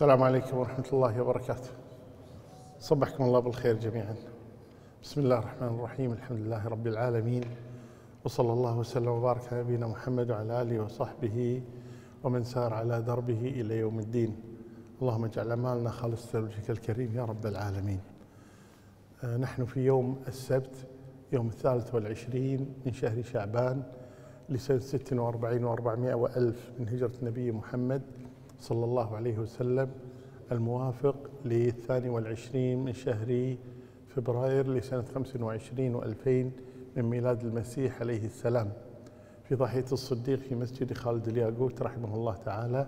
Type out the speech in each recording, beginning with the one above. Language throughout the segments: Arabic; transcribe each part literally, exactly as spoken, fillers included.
السلام عليكم ورحمة الله وبركاته. صبحكم الله بالخير جميعا. بسم الله الرحمن الرحيم، الحمد لله رب العالمين، وصلى الله وسلم وبارك على نبينا محمد وعلى آله وصحبه ومن سار على دربه إلى يوم الدين. اللهم اجعل أعمالنا خالصة لوجهك الكريم يا رب العالمين. نحن في يوم السبت يوم الثالث والعشرين من شهر شعبان لسنة ست وأربعين وأربعمائة وألف من هجرة النبي محمد صلى الله عليه وسلم، الموافق للثاني والعشرين من شهر فبراير لسنة خمس وعشرين وألفين من ميلاد المسيح عليه السلام، في ضاحية الصديق في مسجد خالد الياقوت رحمه الله تعالى،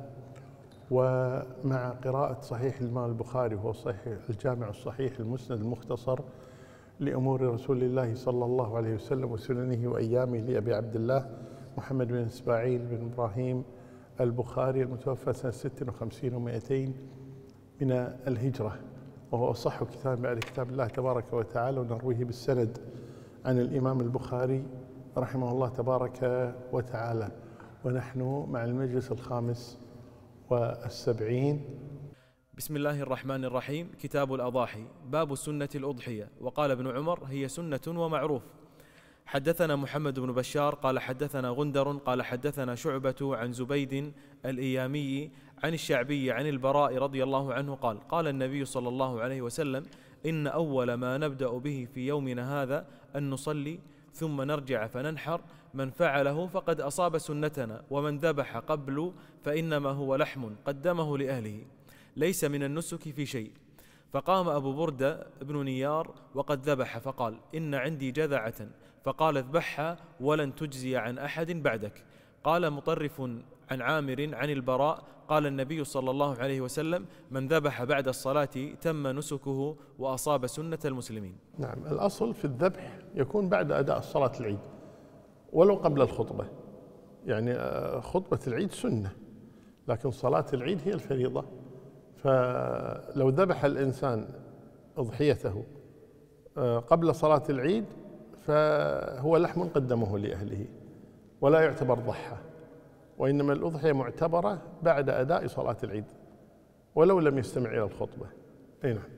ومع قراءة صحيح الإمام البخاري وهو صحيح الجامع الصحيح المسند المختصر لأمور رسول الله صلى الله عليه وسلم وسننه وأيامه لأبي عبد الله محمد بن إسماعيل بن إبراهيم البخاري المتوفى سنة ست وخمسين ومائتين من الهجرة، وهو أصح كتاب بعد كتاب الله تبارك وتعالى، ونرويه بالسند عن الإمام البخاري رحمه الله تبارك وتعالى. ونحن مع المجلس الخامس والسبعين. بسم الله الرحمن الرحيم. كتاب الأضاحي، باب سنة الأضحية. وقال ابن عمر: هي سنة ومعروف. حدثنا محمد بن بشار قال حدثنا غندر قال حدثنا شعبة عن زبيد الإيامي عن الشعبي عن البراء رضي الله عنه قال: قال النبي صلى الله عليه وسلم: إن أول ما نبدأ به في يومنا هذا أن نصلي ثم نرجع فننحر، من فعله فقد أصاب سنتنا، ومن ذبح قبل فإنما هو لحم قدمه لأهله، ليس من النسك في شيء. فقام أبو بردة بن نيار وقد ذبح فقال: إن عندي جذعة، فقال: اذبحها ولن تجزي عن أحد بعدك. قال مطرف عن عامر عن البراء قال النبي صلى الله عليه وسلم: من ذبح بعد الصلاة تم نسكه وأصاب سنة المسلمين. نعم، الأصل في الذبح يكون بعد أداء صلاة العيد ولو قبل الخطبة، يعني خطبة العيد سنة لكن صلاة العيد هي الفريضة. فلو ذبح الإنسان أضحيته قبل صلاة العيد فهو لحم قدمه لأهله ولا يعتبر ضحى، وإنما الأضحية معتبرة بعد أداء صلاة العيد ولو لم يستمع إلى الخطبة. أي نعم.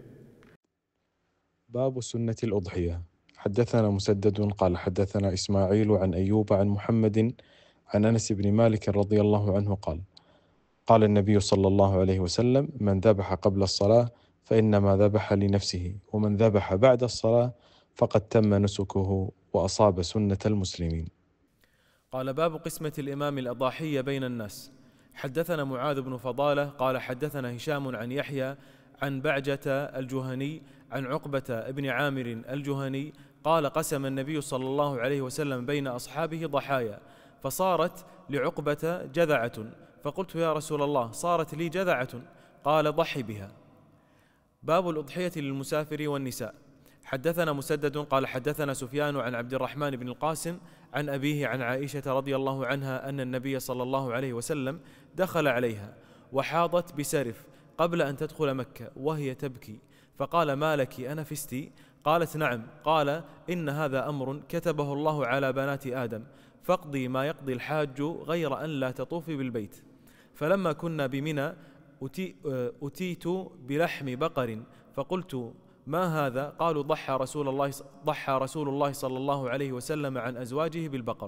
باب سنة الأضحية. حدثنا مسدد قال حدثنا إسماعيل عن أيوب عن محمد عن أنس بن مالك رضي الله عنه قال: قال النبي صلى الله عليه وسلم: من ذبح قبل الصلاة فإنما ذبح لنفسه، ومن ذبح بعد الصلاة فقد تم نسكه وأصاب سنة المسلمين. قال: باب قسمة الإمام الأضاحية بين الناس. حدثنا معاذ بن فضالة قال حدثنا هشام عن يحيى عن بعجة الجهني عن عقبة بن عامر الجهني قال: قسم النبي صلى الله عليه وسلم بين أصحابه ضحايا، فصارت لعقبة جذعة، فقلت: يا رسول الله، صارت لي جذعة. قال: ضحي بها. باب الأضحية للمسافر والنساء. حدثنا مسدد قال حدثنا سفيان عن عبد الرحمن بن القاسم عن أبيه عن عائشة رضي الله عنها أن النبي صلى الله عليه وسلم دخل عليها وحاضت بسرف قبل أن تدخل مكة وهي تبكي، فقال: ما لك أنفستي؟ قالت: نعم. قال: إن هذا أمر كتبه الله على بنات آدم، فاقضي ما يقضي الحاج غير أن لا تطوفي بالبيت. فلما كنا بمنى أتي أتيت بلحم بقر، فقلت: ما هذا؟ قالوا: ضحى رسول الله ضحى رسول الله صلى الله عليه وسلم عن أزواجه بالبقر.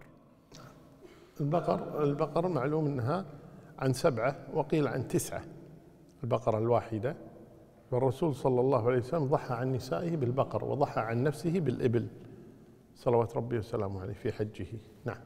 البقر البقر معلوم أنها عن سبعة وقيل عن تسعة، البقرة الواحدة، والرسول صلى الله عليه وسلم ضحى عن نسائه بالبقر وضحى عن نفسه بالإبل صلوات ربي وسلامه عليه في حجه. نعم.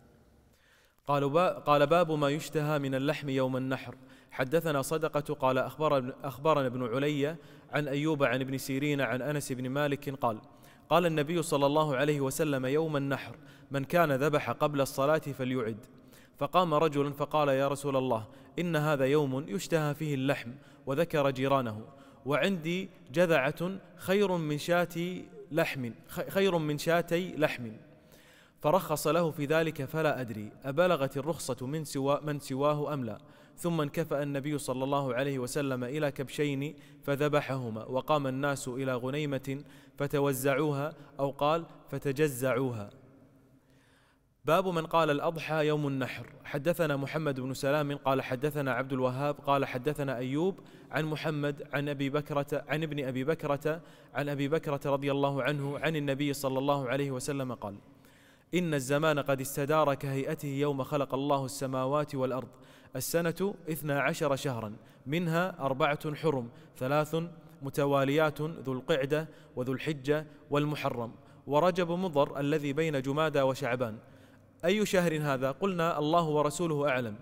قال: باب ما يشتهى من اللحم يوم النحر. حدثنا صدقة قال أخبرنا ابن علي عن أيوب عن ابن سيرين عن أنس بن مالك قال: قال النبي صلى الله عليه وسلم يوم النحر: من كان ذبح قبل الصلاة فليعد. فقام رجل فقال: يا رسول الله، إن هذا يوم يشتهى فيه اللحم، وذكر جيرانه، وعندي جذعة خير من شاتي لحم خير من شاتي لحم، فرخص له في ذلك، فلا أدري أبلغت الرخصة من سوى من سواه أم لا. ثم انكفأ النبي صلى الله عليه وسلم إلى كبشين فذبحهما، وقام الناس إلى غنيمة فتوزعوها، أو قال فتجزعوها. باب من قال الأضحى يوم النحر. حدثنا محمد بن سلام قال حدثنا عبد الوهاب قال حدثنا أيوب عن محمد عن أبي بكرة عن ابن أبي بكرة عن أبي بكرة رضي الله عنه عن النبي صلى الله عليه وسلم قال: إن الزمان قد استدار كهيئته يوم خلق الله السماوات والأرض، السنة اثنا عشر شهرا، منها أربعة حرم، ثلاث متواليات، ذو القعدة وذو الحجة والمحرم ورجب مضر الذي بين جمادى وشعبان. أي شهر هذا؟ قلنا: الله ورسوله أعلم.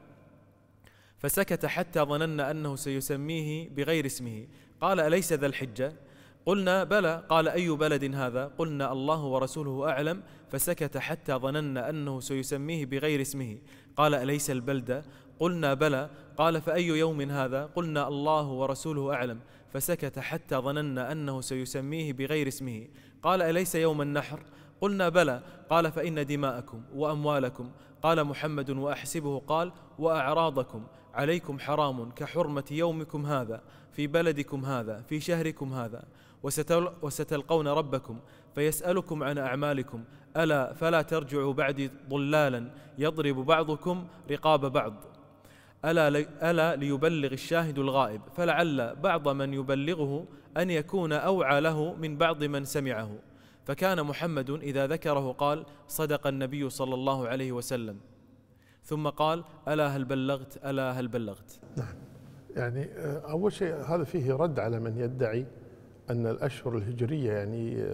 فسكت حتى ظننا أنه سيسميه بغير اسمه. قال: أليس ذا الحجة؟ قلنا: بلى. قال: أي بلد هذا؟ قلنا: الله ورسوله أعلم. فسكت حتى ظننا أنه سيسميه بغير اسمه. قال: أليس البلدة؟ قلنا: بلى. قال: فأي يوم هذا؟ قلنا: الله ورسوله أعلم. فسكت حتى ظننا أنه سيسميه بغير اسمه. قال: أليس يوم النحر؟ قلنا: بلى. قال: فإن دماءكم وأموالكم، قال محمد وأحسبه قال: وأعراضكم عليكم حرام كحرمة يومكم هذا في بلدكم هذا في شهركم هذا، وستلقون ربكم فيسألكم عن أعمالكم، ألا فلا ترجعوا بعدي ضلالا يضرب بعضكم رقاب بعض، ألا, لي ألا ليبلغ الشاهد الغائب، فلعل بعض من يبلغه أن يكون أوعى له من بعض من سمعه. فكان محمد إذا ذكره قال: صدق النبي صلى الله عليه وسلم، ثم قال: ألا هل بلغت ألا هل بلغت. نعم، يعني أول شيء هذا فيه رد على من يدعي أن الأشهر الهجرية يعني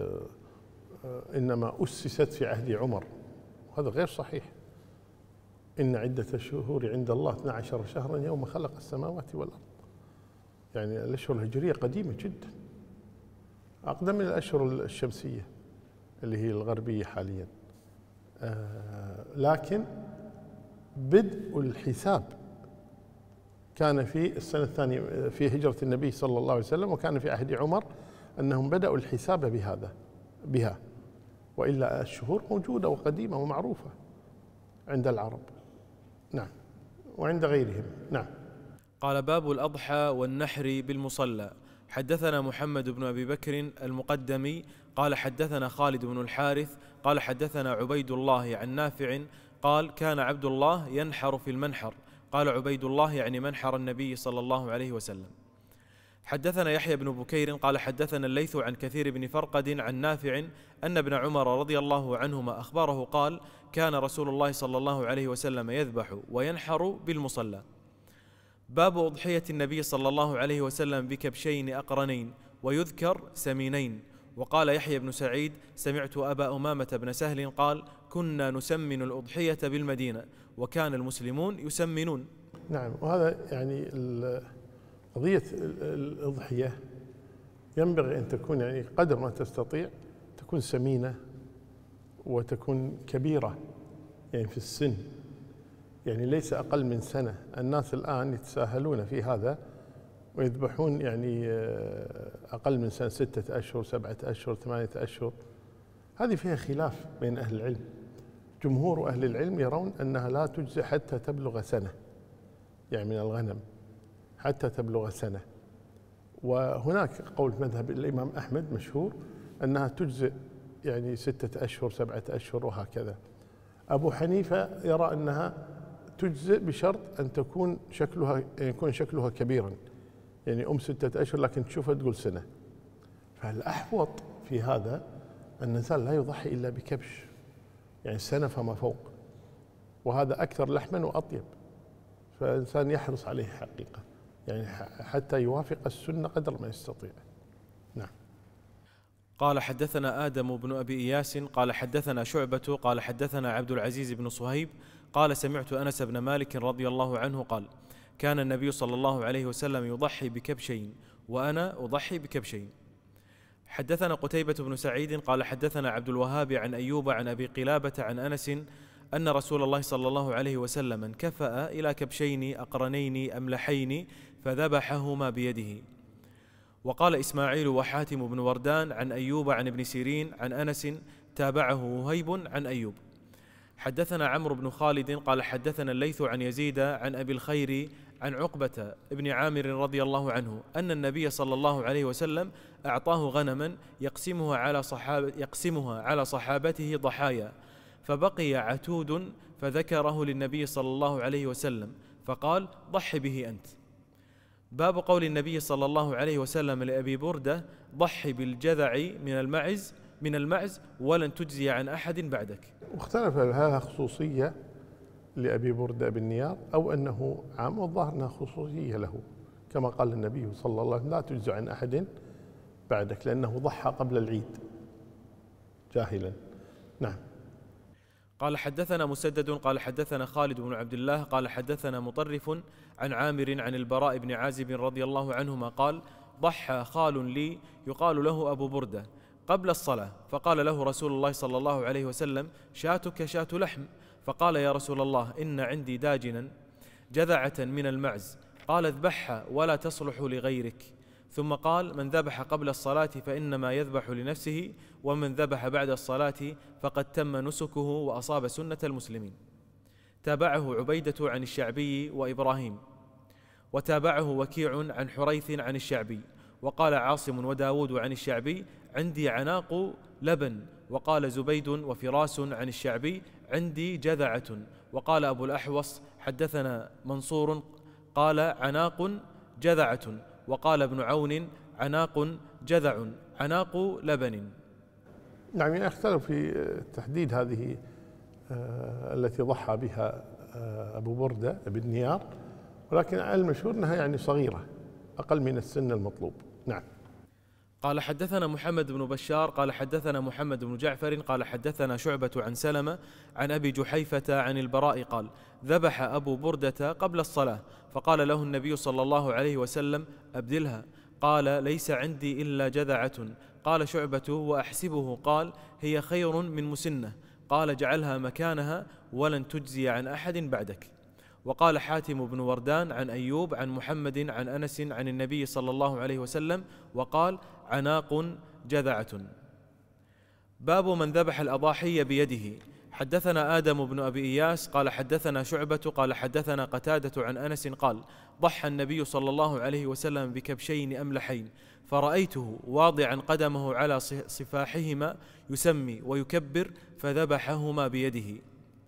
إنما أسست في عهد عمر، وهذا غير صحيح. إن عدة الشهور عند الله اثنا عشر شهرا يوم خلق السماوات والأرض. يعني الأشهر الهجرية قديمة جدا، أقدم من الأشهر الشمسية اللي هي الغربية حاليا. آه لكن بدء الحساب كان في السنة الثانية في هجرة النبي صلى الله عليه وسلم، وكان في عهد عمر أنهم بدأوا الحساب بهذا بها، وإلا الشهور موجودة وقديمة ومعروفة عند العرب، نعم، وعند غيرهم، نعم. قال: باب الأضحى والنحر بالمصلى. حدثنا محمد بن أبي بكر المقدمي قال حدثنا خالد بن الحارث قال حدثنا عبيد الله عن نافع قال: كان عبد الله ينحر في المنحر. قال عبيد الله: يعني منحر النبي صلى الله عليه وسلم. حدثنا يحيى بن بكير قال حدثنا الليث عن كثير بن فرقد عن نافع أن ابن عمر رضي الله عنهما أخبره قال: كان رسول الله صلى الله عليه وسلم يذبح وينحر بالمصلى. باب أضحية النبي صلى الله عليه وسلم بكبشين أقرنين ويذكر سمينين. وقال يحيى بن سعيد: سمعت أبا أمامة بن سهل قال: كنا نسمن الأضحية بالمدينة وكان المسلمون يسمنون. نعم، وهذا يعني قضية الأضحية ينبغي أن تكون يعني قدر ما تستطيع تكون سمينة وتكون كبيرة يعني في السن، يعني ليس أقل من سنة. الناس الآن يتساهلون في هذا ويذبحون يعني أقل من سنة، ستة أشهر، سبعة أشهر، ثمانية أشهر. هذه فيها خلاف بين أهل العلم. جمهور أهل العلم يرون أنها لا تجزئ حتى تبلغ سنة، يعني من الغنم حتى تبلغ سنة. وهناك قول مذهب الإمام أحمد مشهور أنها تجزئ يعني ستة أشهر، سبعة أشهر، وهكذا. أبو حنيفة يرى أنها تجزئ بشرط أن تكون شكلها يكون شكلها كبيرا، يعني أم ستة أشهر لكن تشوفها تقول سنة. فالأحوط في هذا أن الإنسان لا يضحي إلا بكبش، يعني سنة فما فوق، وهذا أكثر لحما وأطيب. فالإنسان يحرص عليه حقيقة، يعني حتى يوافق السنة قدر ما يستطيع. نعم. قال حدثنا آدم بن أبي إياس قال حدثنا شعبة قال حدثنا عبد العزيز بن صهيب قال: سمعت أنس بن مالك رضي الله عنه قال: كان النبي صلى الله عليه وسلم يضحي بكبشين وأنا أضحي بكبشين. حدثنا قتيبة بن سعيد قال حدثنا عبد الوهاب عن أيوب عن أبي قلابة عن أنس أن رسول الله صلى الله عليه وسلم انكفأ إلى كبشين أقرنين أملحين فذبحهما بيده. وقال إسماعيل وحاتم بن وردان عن أيوب عن ابن سيرين عن أنس تابعه وهيب عن أيوب. حدثنا عمرو بن خالد قال حدثنا الليث عن يزيد عن أبي الخير عن عقبة ابن عامر رضي الله عنه أن النبي صلى الله عليه وسلم أعطاه غنما يقسمها على صحابة يقسمها على صحابته ضحايا، فبقي عتود فذكره للنبي صلى الله عليه وسلم فقال: ضح به أنت. باب قول النبي صلى الله عليه وسلم لأبي بردة: ضح بالجذع من المعز من المعز ولن تجزي عن أحد بعدك. واختلف هل هذا خصوصية لأبي بردة بن نيار أو أنه عام، والظاهر أنها خصوصية له، كما قال النبي صلى الله عليه وسلم: لا تجزي عن أحد بعدك، لأنه ضحى قبل العيد جاهلا. نعم. قال حدثنا مسدد قال حدثنا خالد بن عبد الله قال حدثنا مطرف عن عامر عن البراء بن عازب رضي الله عنهما قال: ضحى خال لي يقال له أبو بردة قبل الصلاة، فقال له رسول الله صلى الله عليه وسلم: شاتك شاة لحم. فقال: يا رسول الله، إن عندي داجنا جذعة من المعز. قال: اذبحها ولا تصلح لغيرك. ثم قال: من ذبح قبل الصلاة فإنما يذبح لنفسه، ومن ذبح بعد الصلاة فقد تم نسكه وأصاب سنة المسلمين. تابعه عبيدة عن الشعبي وإبراهيم، وتابعه وكيع عن حريث عن الشعبي. وقال عاصم وداود عن الشعبي: عندي عناق لبن. وقال زبيد وفراس عن الشعبي: عندي جذعة. وقال أبو الأحوص: حدثنا منصور قال: عناق جذعة. وقال ابن عون: عناق جذع عناق لبن. نعم، يختلف في تحديد هذه التي ضحى بها أبو بردة بن نيار، ولكن المشهور أنها يعني صغيرة أقل من السن المطلوب. نعم. قال حدثنا محمد بن بشار قال حدثنا محمد بن جعفر قال حدثنا شعبة عن سلمة عن أبي جحيفة عن البراء قال: ذبح أبو بردة قبل الصلاة، فقال له النبي صلى الله عليه وسلم: أبدلها. قال: ليس عندي إلا جذعة. قال شعبة: وأحسبه قال: هي خير من مسنة. قال: جعلها مكانها ولن تجزي عن أحد بعدك. وقال حاتم بن وردان عن أيوب عن محمد عن أنس عن النبي صلى الله عليه وسلم وقال: عناق جذعة. باب من ذبح الأضاحي بيده. حدثنا آدم بن أبي إياس قال حدثنا شعبة قال حدثنا قتادة عن أنس قال: ضحى النبي صلى الله عليه وسلم بكبشين أملحين، فرأيته واضعا قدمه على صفاحهما يسمي ويكبر، فذبحهما بيده.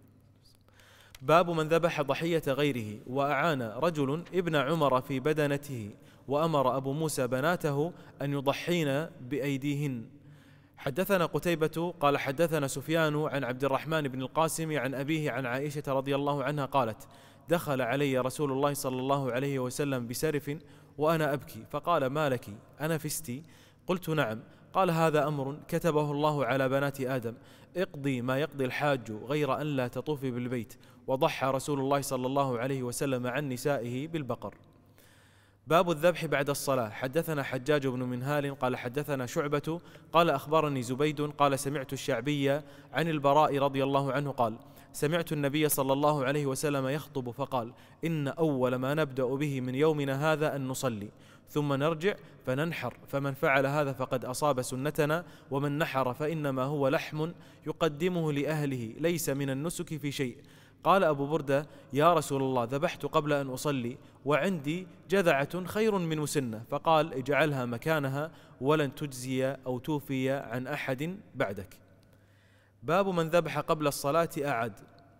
باب من ذبح ضحية غيره. وأعان رجل ابن عمر في بدنته، وأمر أبو موسى بناته أن يضحين بأيديهن. حدثنا قتيبة قال حدثنا سفيان عن عبد الرحمن بن القاسم عن أبيه عن عائشة رضي الله عنها قالت: دخل علي رسول الله صلى الله عليه وسلم بسرف وأنا أبكي، فقال: ما لك أنفستي؟ قلت: نعم. قال: هذا أمر كتبه الله على بنات آدم، اقضي ما يقضي الحاج غير أن لا تطوفي بالبيت. وضحى رسول الله صلى الله عليه وسلم عن نسائه بالبقر. باب الذبح بعد الصلاة. حدثنا حجاج بن منهال قال حدثنا شعبة قال أخبرني زبيد قال: سمعت الشعبي عن البراء رضي الله عنه قال: سمعت النبي صلى الله عليه وسلم يخطب فقال: إن أول ما نبدأ به من يومنا هذا أن نصلي، ثم نرجع فننحر، فمن فعل هذا فقد أصاب سنتنا، ومن نحر فإنما هو لحم يقدمه لأهله ليس من النسك في شيء. قال أبو بردة: يا رسول الله، ذبحت قبل أن أصلي وعندي جذعة خير من مسنة. فقال: اجعلها مكانها ولن تجزي أو توفي عن أحد بعدك. باب من ذبح قبل الصلاة أعد.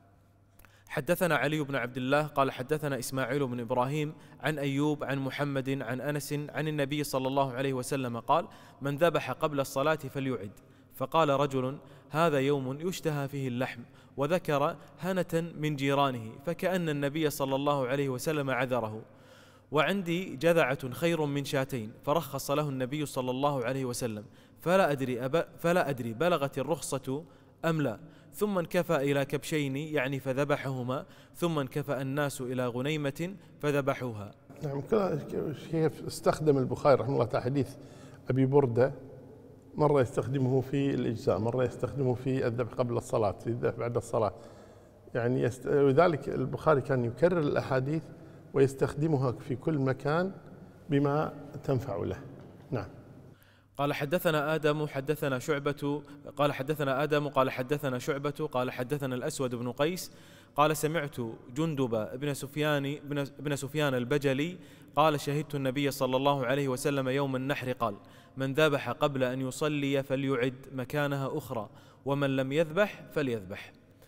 حدثنا علي بن عبد الله قال حدثنا إسماعيل بن إبراهيم عن أيوب عن محمد عن أنس عن النبي صلى الله عليه وسلم قال: من ذبح قبل الصلاة فليعد. فقال رجل: هذا يوم يشتهى فيه اللحم، وذكر هنة من جيرانه، فكأن النبي صلى الله عليه وسلم عذره. وعندي جذعة خير من شاتين، فرخص له النبي صلى الله عليه وسلم، فلا أدري, أب... فلا أدري بلغت الرخصة أم لا. ثم انكفى إلى كبشين يعني فذبحهما، ثم انكفى الناس إلى غنيمة فذبحوها. نعم، كيف استخدم البخاري رحمه الله تعالى حديث أبي بردة، مرة يستخدمه في الإجزاء، مرة يستخدمه في الذبح قبل الصلاة، في الذبح بعد الصلاة، يعني يست... لذلك البخاري كان يكرر الأحاديث ويستخدمها في كل مكان بما تنفع له. نعم. قال حدثنا آدم حدثنا شعبة قال حدثنا آدم قال حدثنا شعبة قال حدثنا الأسود بن قيس قال: سمعت جندب ابن سفيان ابن سفيان البجلي قال: شهدت النبي صلى الله عليه وسلم يوم النحر قال: من ذبح قبل أن يصلي فليعد مكانها أخرى، ومن لم يذبح فليذبح.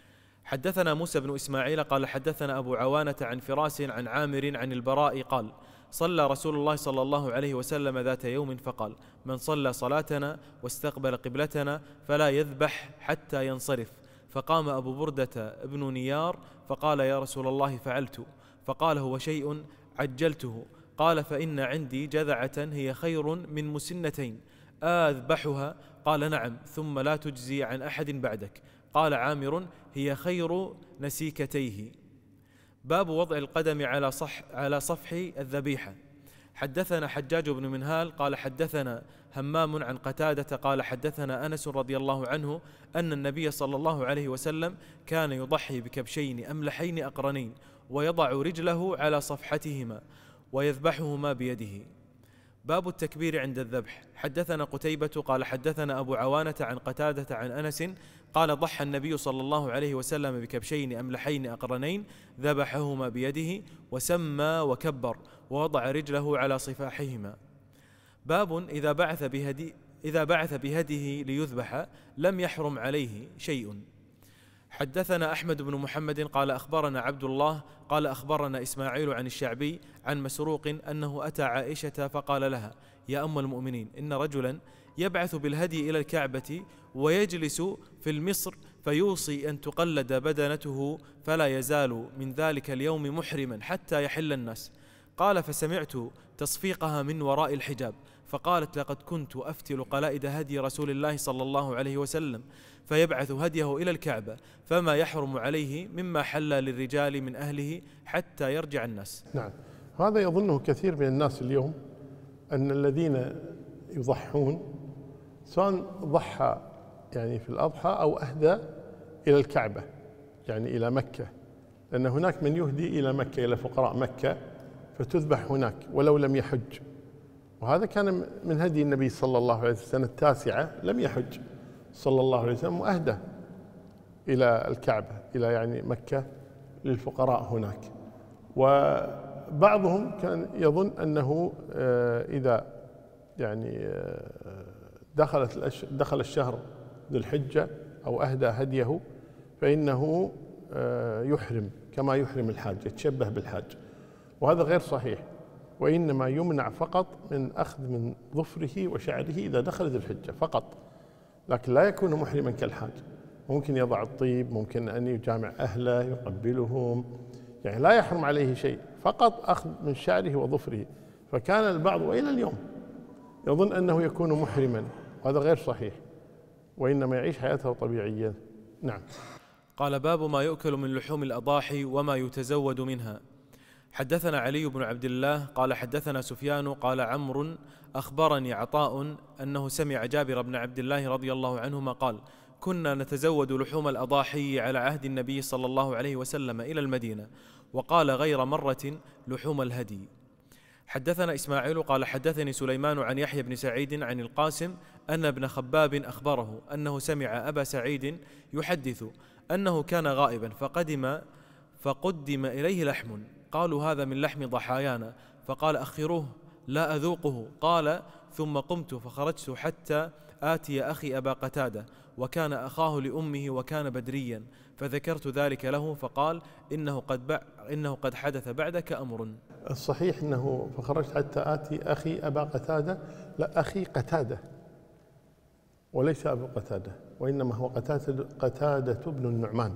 حدثنا موسى بن إسماعيل قال حدثنا أبو عوانة عن فراس عن عامر عن البراء قال صلى رسول الله صلى الله عليه وسلم ذات يوم فقال من صلى صلاتنا واستقبل قبلتنا فلا يذبح حتى ينصرف. فقام أبو بردة ابن نيار فقال يا رسول الله فعلت. فقال هو شيء عجلته. قال فإن عندي جذعة هي خير من مسنتين أذبحها؟ قال نعم، ثم لا تجزي عن أحد بعدك. قال عامر هي خير نسيكتيه. باب وضع القدم على صح على صفح الذبيحة. حدثنا حجاج بن منهال قال حدثنا همام عن قتادة قال حدثنا أنس رضي الله عنه أن النبي صلى الله عليه وسلم كان يضحي بكبشين أملحين أقرنين ويضع رجله على صفحتهما ويذبحهما بيده. باب التكبير عند الذبح. حدثنا قتيبة قال حدثنا أبو عوانة عن قتادة عن أنس قال ضحى النبي صلى الله عليه وسلم بكبشين أملحين أقرنين ذبحهما بيده وسمى وكبر ووضع رجله على صفاحهما. باب إذا بعث بهدي إذا بعث بهديه ليذبح لم يحرم عليه شيء. حدثنا أحمد بن محمد قال أخبرنا عبد الله قال أخبرنا إسماعيل عن الشعبي عن مسروق أنه أتى عائشة فقال لها يا أم المؤمنين إن رجلا يبعث بالهدي إلى الكعبة ويجلس في المصر فيوصي أن تقلد بدنته فلا يزال من ذلك اليوم محرما حتى يحل الناس. قال فسمعت تصفيقها من وراء الحجاب فقالت لقد كنت أفتل قلائد هدي رسول الله صلى الله عليه وسلم فيبعث هديه إلى الكعبة فما يحرم عليه مما حل للرجال من أهله حتى يرجع الناس. نعم، هذا يظنه كثير من الناس اليوم أن الذين يضحون سواء ضحى يعني في الأضحى أو أهدى إلى الكعبة يعني إلى مكة، لأن هناك من يهدي إلى مكة إلى فقراء مكة فتذبح هناك ولو لم يحج، وهذا كان من هدي النبي صلى الله عليه وسلم. السنة التاسعة لم يحج صلى الله عليه وسلم وأهدى إلى الكعبة إلى يعني مكة للفقراء هناك. وبعضهم كان يظن أنه إذا يعني دخلت دخل الشهر ذو الحجة أو أهدى هديه فإنه يحرم كما يحرم الحاج، يتشبه بالحاج، وهذا غير صحيح. وإنما يمنع فقط من أخذ من ظفره وشعره إذا دخل ذو الحجة فقط، لكن لا يكون محرما كالحاج. ممكن يضع الطيب، ممكن أن يجامع أهله يقبلهم، يعني لا يحرم عليه شيء، فقط أخذ من شعره وظفره. فكان البعض وإلى اليوم يظن أنه يكون محرما، وهذا غير صحيح، وإنما يعيش حياته طبيعيا. نعم. قال باب ما يؤكل من لحوم الأضاحي وما يتزود منها. حدثنا علي بن عبد الله قال حدثنا سفيان قال عمرو أخبرني عطاء أنه سمع جابر بن عبد الله رضي الله عنهما قال كنا نتزود لحوم الأضاحي على عهد النبي صلى الله عليه وسلم إلى المدينة، وقال غير مرة لحوم الهدي. حدثنا إسماعيل قال حدثني سليمان عن يحيى بن سعيد عن القاسم أن ابن خباب أخبره أنه سمع أبا سعيد يحدث أنه كان غائبا فقدم فقدم إليه لحم، قالوا هذا من لحم ضحايانا، فقال أخروه لا أذوقه. قال ثم قمت فخرجت حتى آتي أخي أبا قتادة وكان أخاه لأمه وكان بدريا، فذكرت ذلك له فقال إنه قد, بع إنه قد حدث بعدك أمر. الصحيح أنه فخرجت حتى آتي أخي أبا قتادة، لا أخي قتادة وليس أبو قتادة، وإنما هو قتادة, قتادة بن النعمان،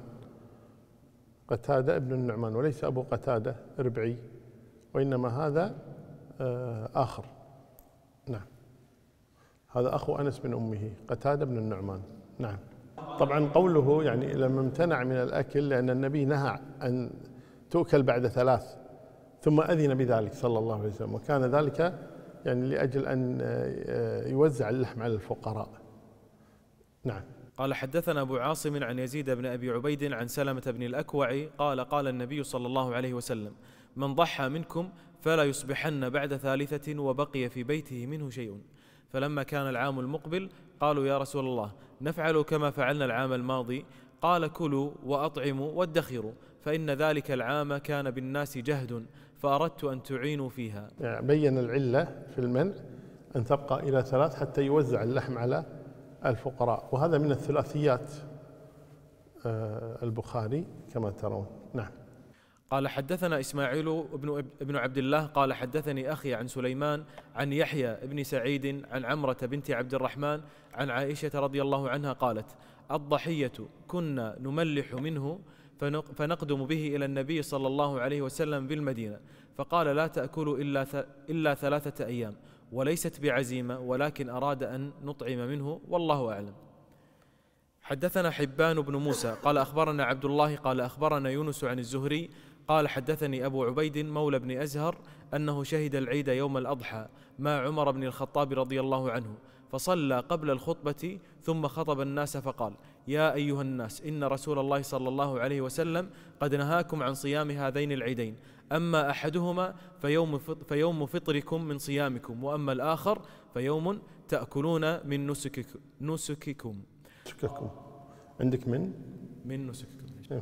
قتادة ابن النعمان وليس أبو قتادة ربعي، وإنما هذا آخر. نعم، هذا أخو أنس بن أمه قتادة بن النعمان. نعم. طبعا قوله يعني لما امتنع من الأكل لأن النبي نهى أن تؤكل بعد ثلاث ثم أذن بذلك صلى الله عليه وسلم، وكان ذلك يعني لأجل أن يوزع اللحم على الفقراء. نعم. قال حدثنا أبو عاصم عن يزيد بن أبي عبيد عن سلمة بن الأكوع قال قال النبي صلى الله عليه وسلم من ضحى منكم فلا يصبحن بعد ثالثة وبقي في بيته منه شيء. فلما كان العام المقبل قالوا يا رسول الله نفعل كما فعلنا العام الماضي؟ قال كلوا وأطعموا وادخروا، فإن ذلك العام كان بالناس جهد فأردت أن تعينوا فيها. يعني بين العلة في المنع أن تبقى إلى ثلاث حتى يوزع اللحم على الفقراء، وهذا من الثلاثيات البخاري كما ترون. نعم. قال حدثنا إسماعيل بن ابن عبد الله قال حدثني أخي عن سليمان عن يحيى بن سعيد عن عمرة بنت عبد الرحمن عن عائشة رضي الله عنها قالت: الضحية كنا نملح منه فنقدم به إلى النبي صلى الله عليه وسلم بالمدينة، فقال: لا تأكلوا إلا, إلا ثلاثة أيام، وليست بعزيمة ولكن أراد أن نطعم منه، والله أعلم. حدثنا حبان بن موسى قال أخبرنا عبد الله قال أخبرنا يونس عن الزهري قال حدثني أبو عبيد مولى بن أزهر أنه شهد العيد يوم الأضحى مع عمر بن الخطاب رضي الله عنه، فصلى قبل الخطبة ثم خطب الناس فقال: يا أيها الناس، إن رسول الله صلى الله عليه وسلم قد نهاكم عن صيام هذين العيدين، أما أحدهما فيوم, فيوم فطركم من صيامكم، وأما الآخر فيوم تأكلون من نسككم, نسككم. نسككم عندك من؟ من نسككم.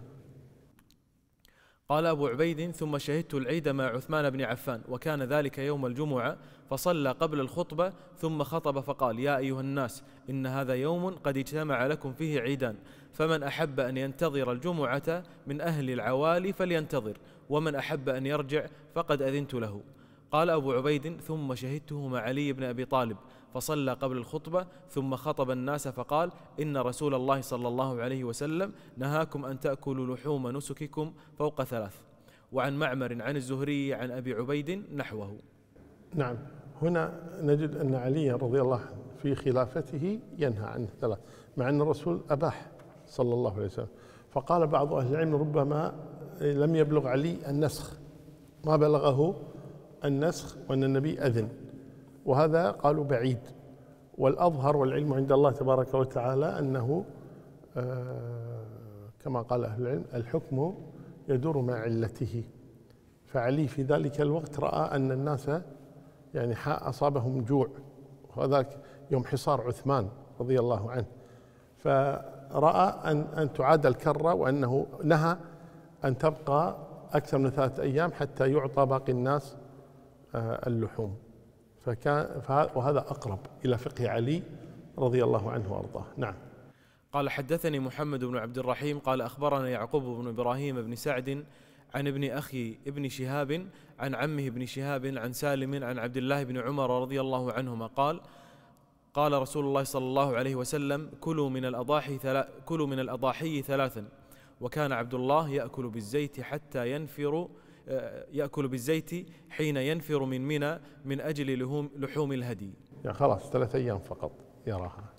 قال أبو عبيد: ثم شهدت العيد مع عثمان بن عفان، وكان ذلك يوم الجمعة، فصلى قبل الخطبة ثم خطب فقال: يا أيها الناس، إن هذا يوم قد اجتمع لكم فيه عيدان، فمن أحب أن ينتظر الجمعة من أهل العوالي فلينتظر، ومن أحب أن يرجع فقد أذنت له. قال أبو عبيد: ثم شهدته مع علي بن أبي طالب، فصلى قبل الخطبة ثم خطب الناس فقال: إن رسول الله صلى الله عليه وسلم نهاكم أن تأكلوا لحوم نسككم فوق ثلاث. وعن معمر عن الزهري عن أبي عبيد نحوه. نعم. هنا نجد أن علي رضي الله عنه في خلافته ينهى عن ثلاث، مع أن الرسول أباح صلى الله عليه وسلم. فقال بعض أهل العلم: ربما لم يبلغ علي النسخ، ما بلغه النسخ وأن النبي أذن، وهذا قالوا بعيد. والأظهر والعلم عند الله تبارك وتعالى أنه آه كما قال أهل العلم: الحكم يدور مع علته. فعلي في ذلك الوقت رأى أن الناس يعني أصابهم جوع، وذاك يوم حصار عثمان رضي الله عنه، فرأى أن أن تعاد الكرة، وأنه نهى أن تبقى أكثر من ثلاثة أيام حتى يعطى باقي الناس اللحوم. فكان وهذا أقرب إلى فقه علي رضي الله عنه وأرضاه. نعم. قال حدثني محمد بن عبد الرحيم قال أخبرنا يعقوب بن إبراهيم بن سعد عن ابن أخي ابن شهاب عن عمه ابن شهاب عن سالم عن عبد الله بن عمر رضي الله عنهما قال: قال رسول الله صلى الله عليه وسلم: كلوا من الأضاحي ثلا كلوا من الأضاحي ثلاثا. وكان عبد الله يأكل بالزيت حتى ينفر يأكل بالزيت حين ينفر من منى من أجل لحوم الهدي. يعني خلاص ثلاثة أيام فقط يراها.